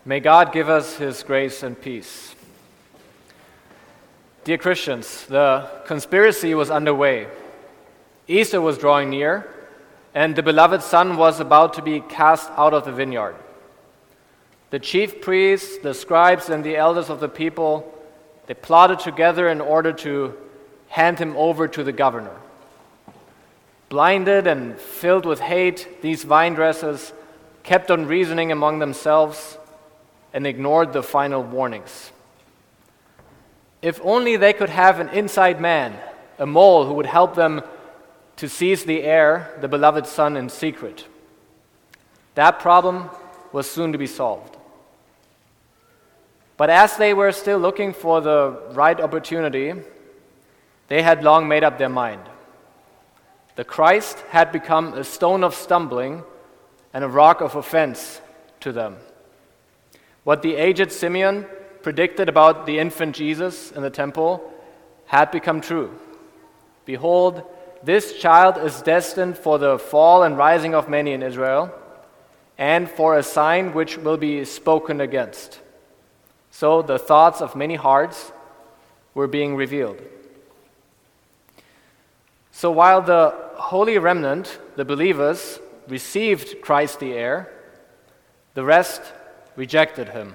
May God give us His grace and peace. Dear Christians, the conspiracy was underway. Easter was drawing near, and the beloved Son was about to be cast out of the vineyard. The chief priests, the scribes, and the elders of the people, they plotted together in order to hand him over to the governor. Blinded and filled with hate, these vine dressers kept on reasoning among themselves and ignored the final warnings. If only they could have an inside man, a mole who would help them to seize the heir, the beloved Son, in secret. That problem was soon to be solved. But as they were still looking for the right opportunity, they had long made up their mind. The Christ had become a stone of stumbling and a rock of offense to them. What the aged Simeon predicted about the infant Jesus in the temple had become true. Behold, this child is destined for the fall and rising of many in Israel, and for a sign which will be spoken against. So the thoughts of many hearts were being revealed. So while the holy remnant, the believers, received Christ the heir, the rest rejected him.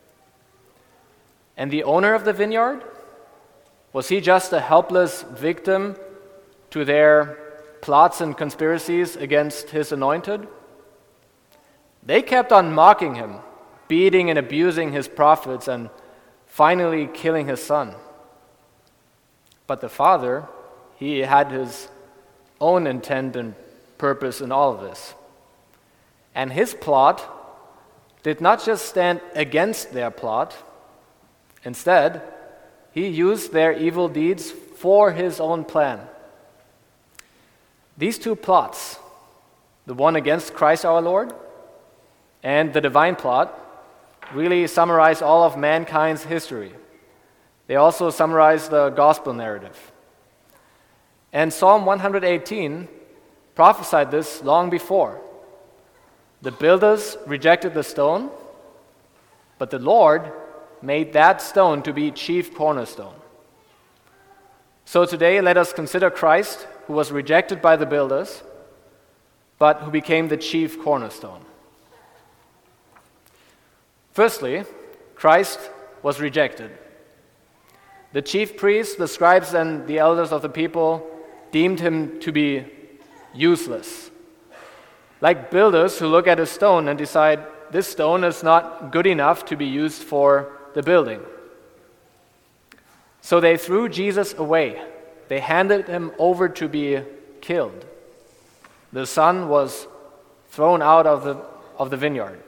And the owner of the vineyard? Was he just a helpless victim to their plots and conspiracies against his anointed? They kept on mocking him, beating and abusing his prophets, and finally killing his son. But the Father, he had his own intent and purpose in all of this. And his plot did not just stand against their plot. Instead, he used their evil deeds for his own plan. These two plots, the one against Christ our Lord and the divine plot, really summarize all of mankind's history. They also summarize the gospel narrative. And Psalm 118 prophesied this long before. The builders rejected the stone, but the Lord made that stone to be chief cornerstone. So today, let us consider Christ, who was rejected by the builders, but who became the chief cornerstone. Firstly, Christ was rejected. The chief priests, the scribes, and the elders of the people deemed him to be useless. Like builders who look at a stone and decide, this stone is not good enough to be used for the building. So they threw Jesus away. They handed him over to be killed. The Son was thrown out of the vineyard.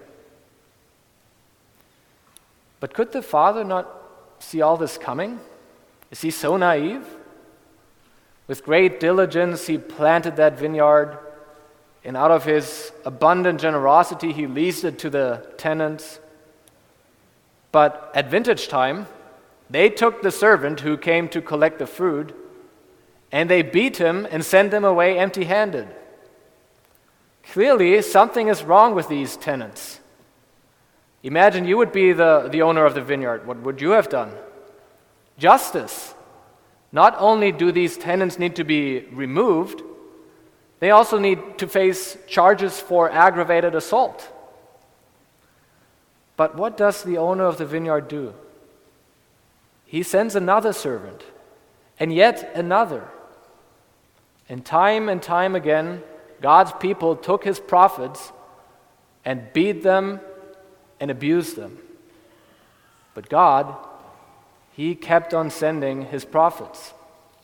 But could the Father not see all this coming? Is he so naive? With great diligence, he planted that vineyard, and out of his abundant generosity, he leased it to the tenants. But at vintage time, they took the servant who came to collect the fruit, and they beat him and sent him away empty-handed. Clearly, something is wrong with these tenants. Imagine you would be the owner of the vineyard. What would you have done? Justice. Not only do these tenants need to be removed, they also need to face charges for aggravated assault. But what does the owner of the vineyard do? He sends another servant, and yet another. And time again, God's people took his prophets and beat them and abused them. But God, he kept on sending his prophets.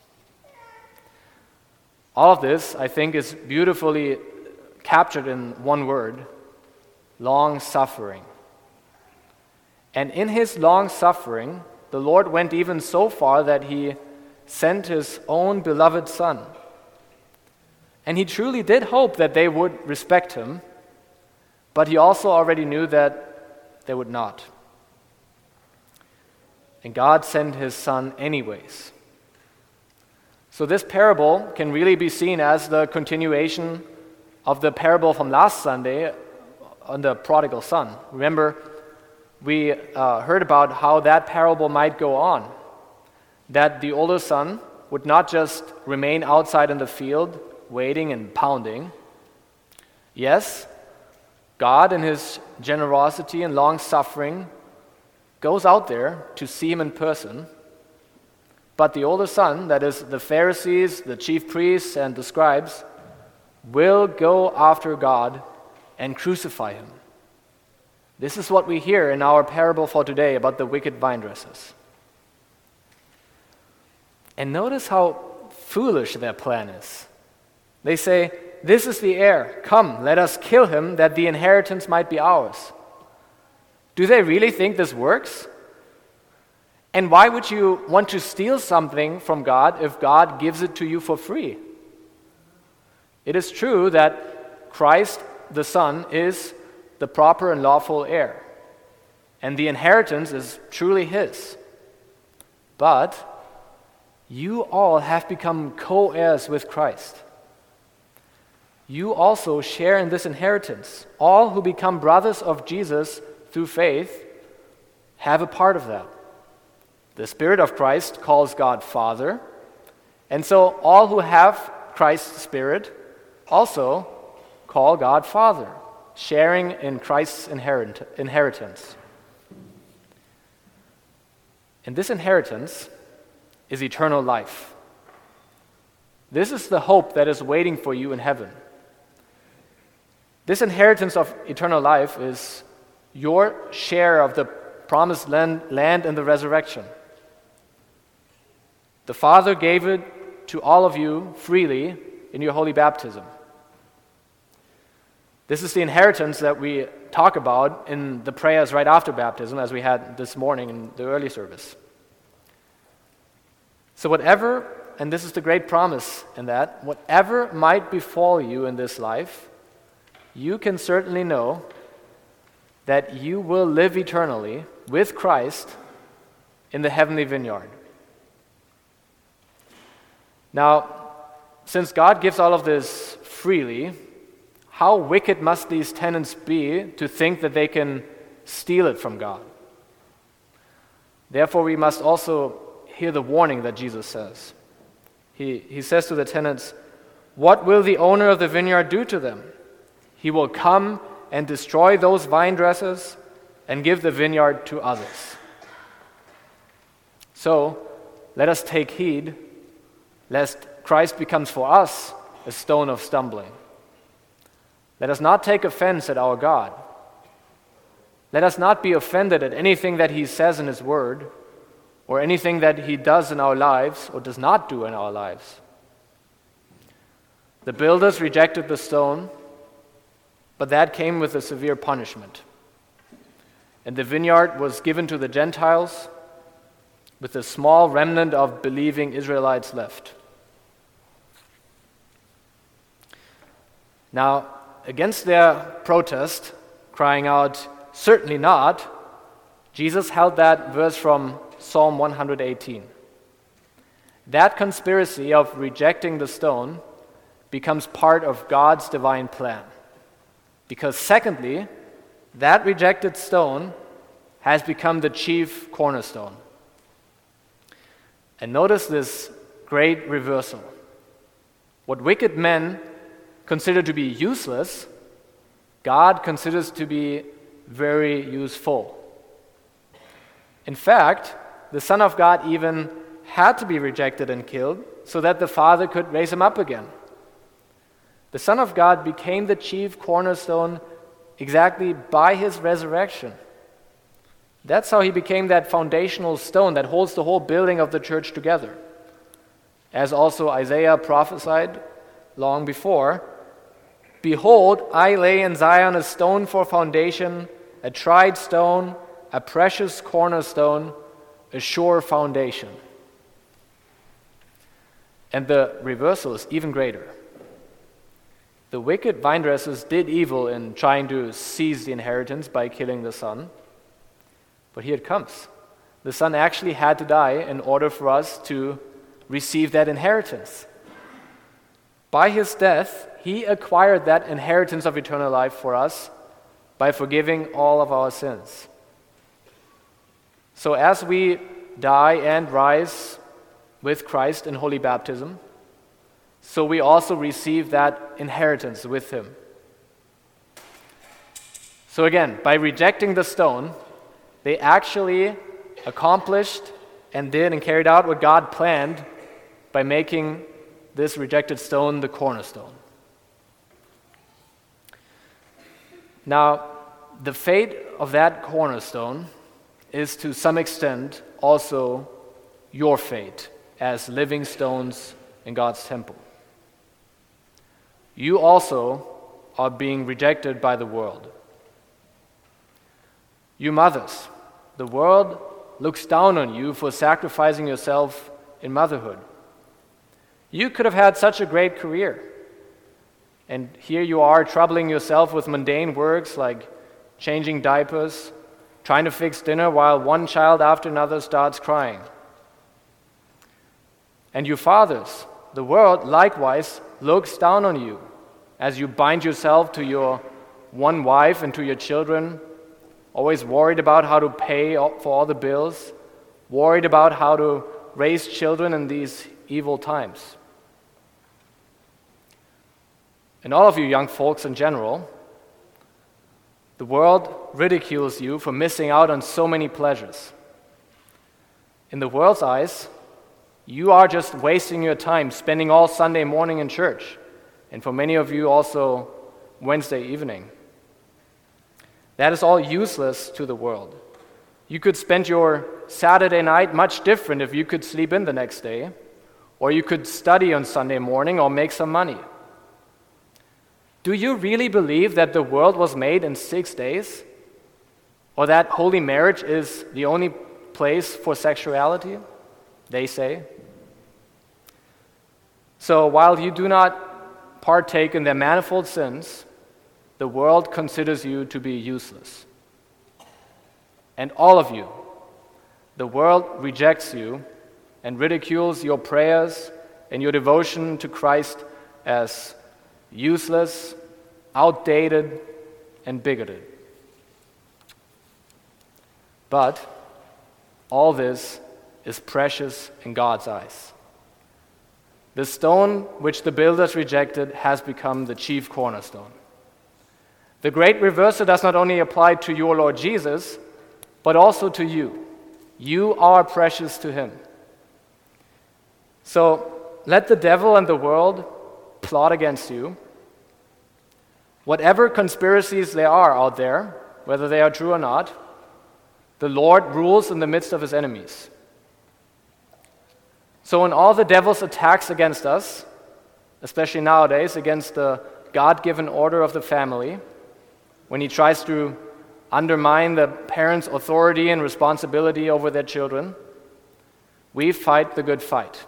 All of this, I think, is beautifully captured in one word: long-suffering. And in his long-suffering, the Lord went even so far that he sent his own beloved Son. And he truly did hope that they would respect him, but he also already knew that they would not. And God sent his Son anyways. So this parable can really be seen as the continuation of the parable from last Sunday on the prodigal son. Remember, we heard about how that parable might go on, that the older son would not just remain outside in the field, waiting and pounding. Yes, God in his generosity and long-suffering goes out there to see him in person, but the older son, that is the Pharisees, the chief priests, and the scribes, will go after God and crucify him. This is what we hear in our parable for today about the wicked vine dressers. And notice how foolish their plan is. They say, "This is the heir. Come, let us kill him, that the inheritance might be ours." Do they really think this works? And why would you want to steal something from God if God gives it to you for free? It is true that Christ, the Son, is the proper and lawful heir, and the inheritance is truly his. But you all have become co-heirs with Christ. You also share in this inheritance. All who become brothers of Jesus through faith have a part of that. The Spirit of Christ calls God Father, and so all who have Christ's Spirit also call God Father, sharing in Christ's inheritance. And this inheritance is eternal life. This is the hope that is waiting for you in heaven. This inheritance of eternal life is your share of the promised land in the resurrection. The Father gave it to all of you freely in your holy baptism. This is the inheritance that we talk about in the prayers right after baptism, as we had this morning in the early service. So whatever, and this is the great promise in that, whatever might befall you in this life, you can certainly know that you will live eternally with Christ in the heavenly vineyard. Now, since God gives all of this freely, how wicked must these tenants be to think that they can steal it from God? Therefore, we must also hear the warning that Jesus says. He says to the tenants, "What will the owner of the vineyard do to them? He will come and destroy those vine dressers and give the vineyard to others." So, let us take heed lest Christ becomes for us a stone of stumbling. Let us not take offense at our God. Let us not be offended at anything that he says in his word, or anything that he does in our lives or does not do in our lives. The builders rejected the stone, but that came with a severe punishment. And the vineyard was given to the Gentiles, with a small remnant of believing Israelites left. Now, against their protest, crying out, "Certainly not," Jesus held that verse from Psalm 118. That conspiracy of rejecting the stone becomes part of God's divine plan. Because secondly, that rejected stone has become the chief cornerstone. And notice this great reversal. What wicked men consider to be useless, God considers to be very useful. In fact, the Son of God even had to be rejected and killed so that the Father could raise him up again. The Son of God became the chief cornerstone exactly by his resurrection. That's how he became that foundational stone that holds the whole building of the church together. As also Isaiah prophesied long before, "Behold, I lay in Zion a stone for foundation, a tried stone, a precious cornerstone, a sure foundation." And the reversal is even greater. The wicked vine dressers did evil in trying to seize the inheritance by killing the son. But here it comes. The son actually had to die in order for us to receive that inheritance. By his death, he acquired that inheritance of eternal life for us by forgiving all of our sins. So as we die and rise with Christ in holy baptism, so we also receive that inheritance with him. So again, by rejecting the stone, they actually accomplished and did and carried out what God planned by making this rejected stone the cornerstone. Now, the fate of that cornerstone is to some extent also your fate as living stones in God's temple. You also are being rejected by the world. You mothers, the world looks down on you for sacrificing yourself in motherhood. You could have had such a great career, and here you are troubling yourself with mundane works like changing diapers, trying to fix dinner while one child after another starts crying. And you fathers, the world likewise looks down on you as you bind yourself to your one wife and to your children, always worried about how to pay for all the bills, worried about how to raise children in these evil times. And all of you young folks in general, the world ridicules you for missing out on so many pleasures. In the world's eyes, you are just wasting your time spending all Sunday morning in church, and for many of you also Wednesday evening. That is all useless to the world. You could spend your Saturday night much different if you could sleep in the next day, or you could study on Sunday morning or make some money. Do you really believe that the world was made in 6 days? Or that holy marriage is the only place for sexuality? They say. So while you do not partake in their manifold sins, the world considers you to be useless. And all of you, the world rejects you and ridicules your prayers and your devotion to Christ as useless, outdated, and bigoted. But all this is precious in God's eyes. The stone which the builders rejected has become the chief cornerstone. The great reversal does not only apply to your Lord Jesus, but also to you. You are precious to him. So let the devil and the world plot against you. Whatever conspiracies there are out there, whether they are true or not, the Lord rules in the midst of his enemies. So in all the devil's attacks against us, especially nowadays against the God-given order of the family, when he tries to undermine the parents' authority and responsibility over their children, we fight the good fight.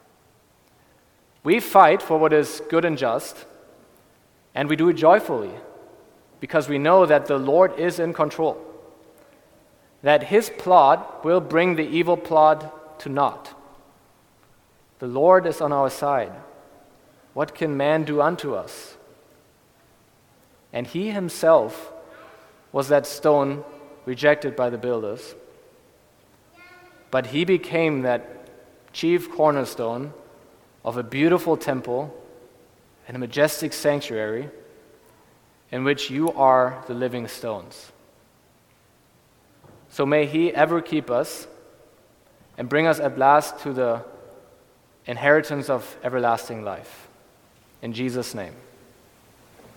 We fight for what is good and just, and we do it joyfully, because we know that the Lord is in control, that his plot will bring the evil plot to naught. The Lord is on our side. What can man do unto us? And he himself was that stone rejected by the builders, but he became that chief cornerstone of a beautiful temple and a majestic sanctuary in which you are the living stones. So may he ever keep us and bring us at last to the inheritance of everlasting life. In Jesus' name.